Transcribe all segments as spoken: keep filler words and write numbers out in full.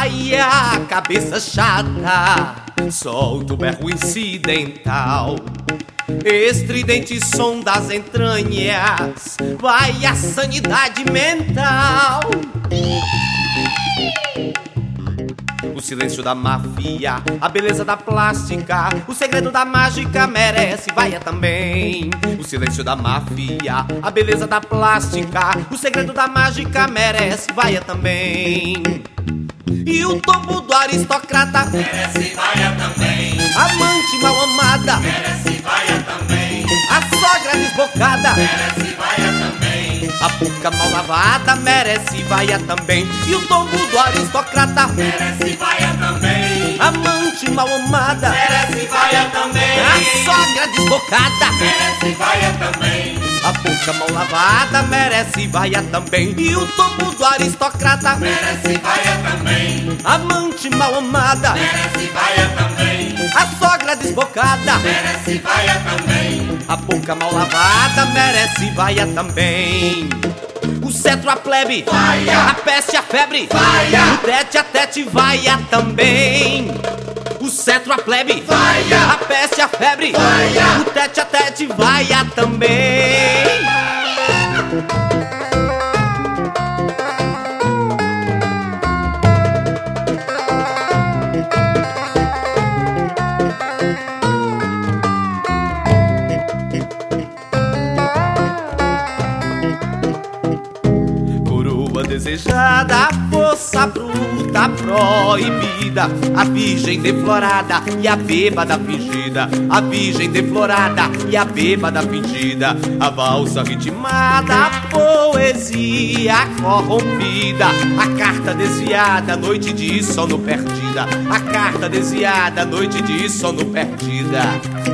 vai a cabeça chata, solta o berro incidental, estridente som das entranhas, vai a sanidade mental. O silêncio da máfia, a beleza da plástica, o segredo da mágica merece vaia também. O silêncio da máfia, a beleza da plástica, o segredo da mágica merece vaia também. E o tombo do aristocrata merece vaia também. Amante mal amada merece vaia também. A sogra desbocada merece vaia também. A boca mal lavada merece vaia também. E o tombo do aristocrata merece vaia também. Amante mal amada merece vaia também. A sogra desbocada merece vaia também. A boca mal lavada merece vaia também. E o tombo do aristocrata merece vaia também. Amante mal amada merece vaia também. A sogra desbocada merece vaia também. A boca mal lavada merece vaia também. O cetro, a plebe, vaia. A peste, a febre, vaia. O tete a tete, vaia também. O cetro, a plebe, vaia. A peste, a febre, vaia. O tete a tete, vaia também. Desejada, força bruta proibida, a virgem deflorada e a bêbada fingida, a virgem deflorada e a bêbada fingida, a valsa ritmada, a poesia corrompida, a carta desviada, noite de sono perdida, a carta desviada, noite de sono perdida.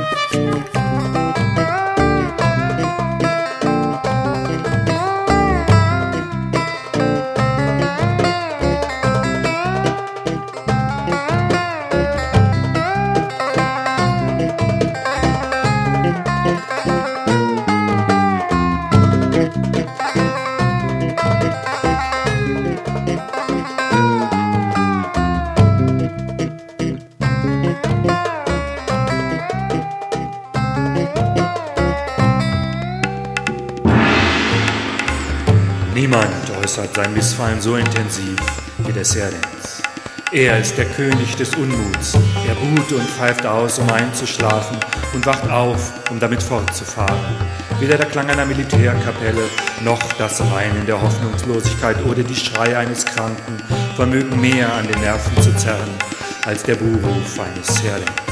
Niemand äußert sein Missfallen so intensiv wie der Serdenz. Er ist der König des Unmuts. Er ruht und pfeift aus, um einzuschlafen, und wacht auf, um damit fortzufahren. Weder der Klang einer Militärkapelle, noch das Weinen der Hoffnungslosigkeit oder die Schreie eines Kranken vermögen mehr an den Nerven zu zerren als der Buhruf eines Serdenz.